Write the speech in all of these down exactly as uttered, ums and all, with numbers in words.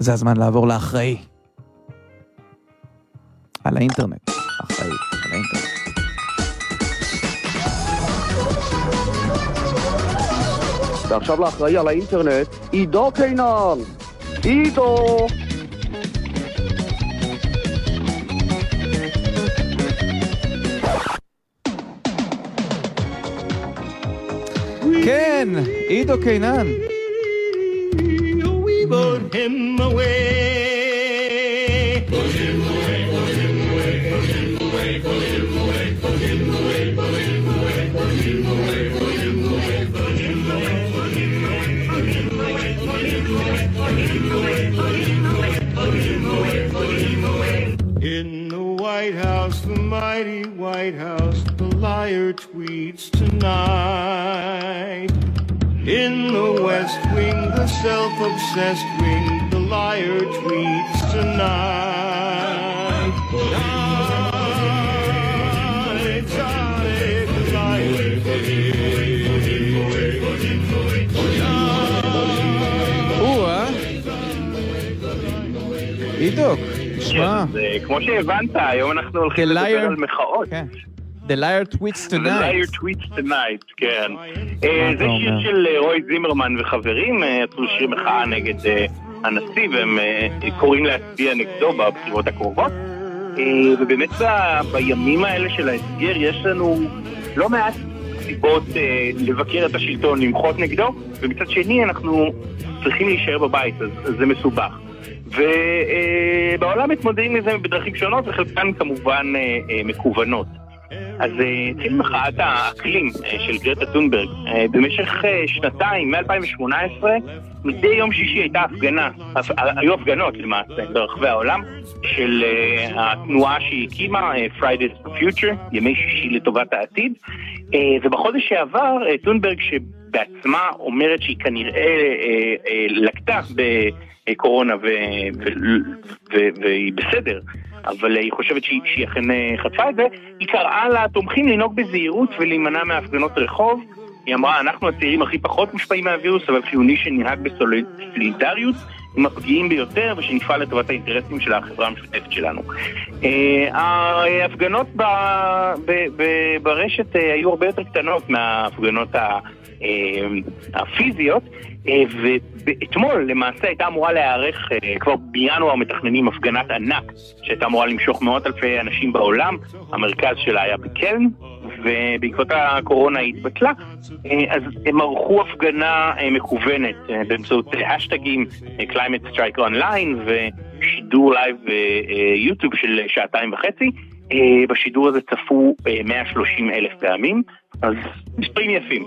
זה הזמן לעבור לאחראי. על האינטרנט. אחראי, על האינטרנט. ועכשיו לאחראי על האינטרנט, עידו קינן. עידו! כן, עידו קינן. We put him away. Put him away, put him away, put him away, put him away, put him away, put him away, put him away, put him away, put him away, put him away, put him away, put him away, put him away, put him away, put him away, put him away. In the White House, the mighty White House, the liar tweets tonight. In the West Wing, the self-obsessed wing, the liar tweets tonight. Tonight, tonight, the liar או-אה. עידוק, תשמע. כמו שהבנת, היום אנחנו הולכים לדבר על מחאות. The liar tweets tonight. The liar tweets tonight, כן. זה שיר של רוי זימרמן וחברים, עשו שיר מחאה נגד הנשיא, והם קוראים להצביע נגדו בבחירות הקרובות. ובאמת בימים האלה של ההסגר יש לנו לא מעט סיבות לבקר את השלטון, למחות נגדו, ומצד שני אנחנו צריכים להישאר בבית, אז זה מסובך. ובעולם מתמודדים לזה בדרכים שונות, וחלקן כמובן מקוונות. אז התחיל מחאת האקלים של גרטה טונברג. במשך שנתיים, מ-אלפיים שמונה עשרה, מדי יום שישי הייתה הפגנה, היו הפגנות למעשה ברחבי העולם, של התנועה שהיא הקימה, Fridays for Future, ימי שישי לטובת העתיד. ובחודש שעבר, טונברג שבעצמה אומרת שהיא כנראה לקטה בקורונה והיא בסדר, אבל היא חושבת שהיא, שהיא אכן חטפה את זה, היא קראה לתומכים לנהוג בזהירות ולהימנע מהפגנות רחוב. היא אמרה, אנחנו הצעירים הכי פחות מושפעים מהווירוס, אבל חיוני שננהג בסולידריות עם הפגיעים ביותר, ושנפעל לטובת האינטרסים של החברה המשותפת שלנו. ההפגנות ברשת היו הרבה יותר קטנות מההפגנות הפיזיות, ואתמול למעשה הייתה אמורה להיערך, כבר בינואר מתכננים הפגנת ענק שהייתה אמורה למשוך מאות אלפי אנשים בעולם. המרכז שלה היה בקלן, ובעקבות הקורונה היא התבטלה, אז הם ערכו הפגנה מקוונת באמצעות השטגים Climate Strike Online ושידור לייב ביוטיוב של שעתיים וחצי. בשידור הזה צפו מאה ושלושים אלף פעמים, אז מספרים יפים.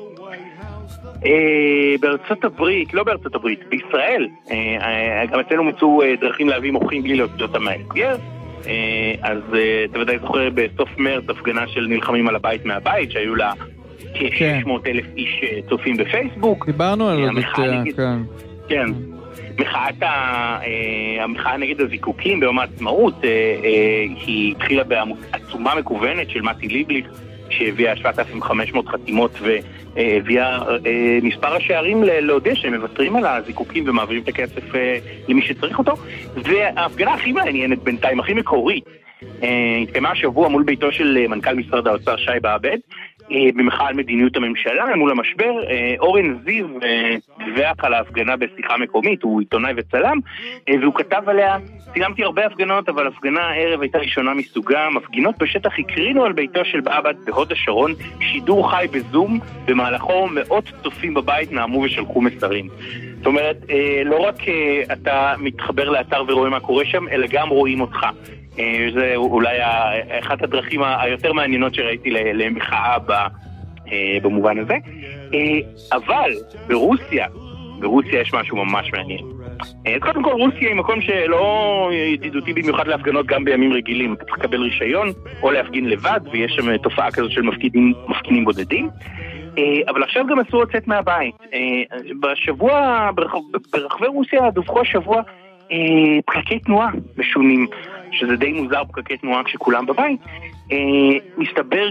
בארצות הברית, לא בארצות הברית, בישראל, גם אצלנו מצאו דרכים להביא מוחים בלי להוציא אותם מההסגר. אז אתה ודאי זוכר בסוף מרץ הפגנה של נלחמים על הבית מהבית, שהיו לה כ-שש מאות אלף איש צופים בפייסבוק. דיברנו על זה, כן. כן. מחאת המחאה נגד הזיקוקים ביום העצמאות, היא התחילה בעצומה מקוונת של מתי ליבליך, שהביאה שבעת אלפים וחמש מאות חתימות והביאה מספר השערים להודיע שהם מבטרים על הזיקוקים ומעבירים את הכסף למי שצריך אותו. וההפגנה הכי מעניינת בינתיים, הכי מקורית, התקיימה השבוע מול ביתו של מנכ"ל משרד האוצר שי באב"ד, במחאה על מדיניות הממשלה מול המשבר. אורן זיו דיווח על ההפגנה בשיחה מקומית, הוא עיתונאי וצלם, והוא כתב עליה, צילמתי הרבה הפגנות, אבל הפגנה הערב הייתה ראשונה מסוגה. מפגינות בשטח הקרינו על ביתו של באב"ד בהוד השרון שידור חי בזום, במהלכו מאות צופים בבית נעמו ושלחו מסרים. זאת אומרת, לא רק אתה מתחבר לאתר ורואה מה קורה שם, אלא גם רואים אותך. זה אולי אחת הדרכים היותר מעניינות שראיתי למחאה במובן הזה. אבל ברוסיה, ברוסיה יש משהו ממש מעניין. אז קודם כל רוסיה היא מקום שלא ידידותי במיוחד להפגנות גם בימים רגילים. אתה צריך לקבל רישיון או להפגין לבד, ויש שם תופעה כזאת של מפגינים, מפגינים בודדים. אבל עכשיו גם אסור לצאת מהבית. בשבוע, ברחבי רוסיה דווחו השבוע פקקי תנועה משונים, שזה די מוזר פקקי תנועה כשכולם בבית. מסתבר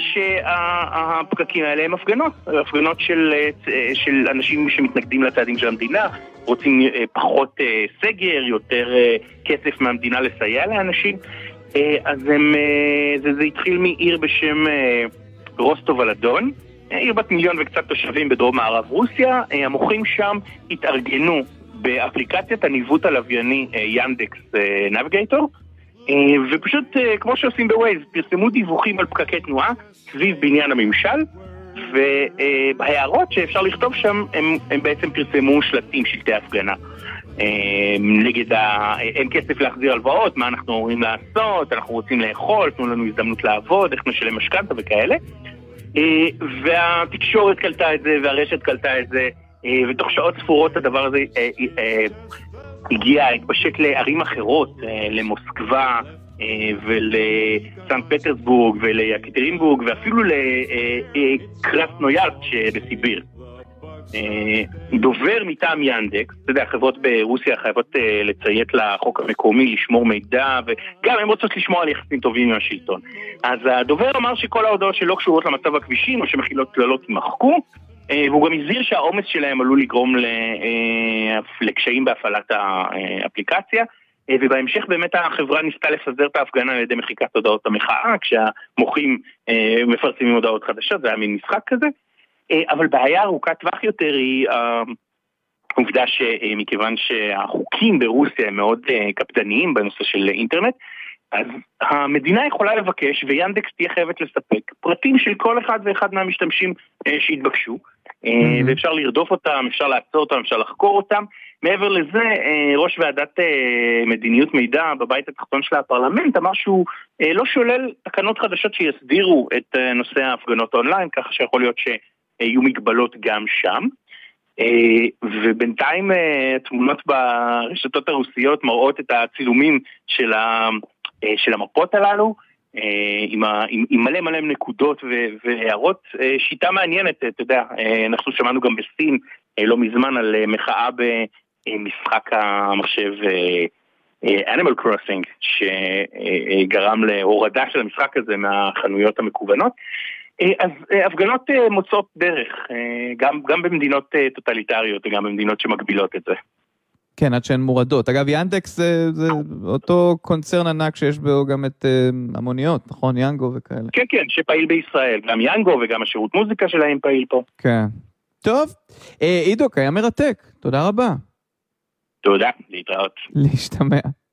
שהפקקים האלה הם הפגנות, הפגנות של, של אנשים שמתנגדים לצעדים של המדינה, רוצים פחות סגר, יותר כסף מהמדינה לסייע לאנשים. אז הם, זה, זה התחיל מעיר בשם רוסטוב על אדון, עיר בת מיליון וקצת תושבים בדרום מערב רוסיה. המוחים שם התארגנו באפליקציית הניווט הלווייני ינדקס נביגייטור, ופשוט כמו שעושים בווייז, פרסמו דיווחים על פקקי תנועה סביב בניין הממשל, וההערות שאפשר לכתוב שם הם, הם בעצם פרסמו שלטים, שלטי הפגנה נגד ה... אין כסף להחזיר הלוואות, מה אנחנו אומרים לעשות, אנחנו רוצים לאכול, תנו לנו הזדמנות לעבוד, איך נשלם משכנתה וכאלה. והתקשורת קלטה את זה והרשת קלטה את זה, ותוך שעות ספורות הדבר הזה הגיע, התפשט לערים אחרות, למוסקבה ולסן פטרסבורג וליקטרינבורג ואפילו לקרסנויארסק שבסיביר. דובר מטעם ינדקס, אתה יודע, חברות ברוסיה חייבות לציית לחוק המקומי, לשמור מידע, וגם הן רוצות לשמור על יחסים טובים עם השלטון. אז הדובר אמר שכל ההודעות שלא קשורות למצב הכבישים או שמכילות כללות יימחקו, והוא גם הזהיר שהעומס שלהם עלול לגרום לקשיים בהפעלת האפליקציה, ובהמשך באמת החברה ניסתה לפזר את ההפגנה על ידי מחיקת הודעות המחאה, כשהמוחים מפרסמים הודעות חדשות, זה היה מין משחק כזה. אבל בעיה ארוכת טווח יותר היא העובדה שמכיוון שהחוקים ברוסיה הם מאוד קפדניים בנושא של אינטרנט, אז המדינה יכולה לבקש ויאנדקס תהיה חייבת לספק פרטים של כל אחד ואחד מהמשתמשים שהתבקשו, ואפשר לרדוף אותם, אפשר לעצור אותם, אפשר לחקור אותם. מעבר לזה, ראש ועדת מדיניות מידע בבית התחתון של הפרלמנט אמר שהוא לא שולל תקנות חדשות שיסדירו את נושא ההפגנות אונליין, ככה שיכול להיות שיהיו מגבלות גם שם. ובינתיים תמונות ברשתות הרוסיות מראות את הצילומים של ה... של המפות הללו, עם, עם, עם מלא מלא נקודות והערות. שיטה מעניינת, אתה יודע, אנחנו שמענו גם בסין לא מזמן על מחאה במשחק המחשב Animal Crossing, שגרם להורדה של המשחק הזה מהחנויות המקוונות. אז הפגנות מוצאות דרך, גם, גם במדינות טוטליטריות וגם במדינות שמגבילות את זה. כן, עד שהן מורדות. אגב, ינדקס זה, זה אותו קונצרן ענק שיש בו גם את uh, המוניות, נכון? ינגו וכאלה. כן, כן, שפעיל בישראל. גם ינגו וגם השירות מוזיקה שלהם פעיל פה. כן. טוב. עידו, היה מרתק. תודה רבה. תודה, להתראות. להשתמע.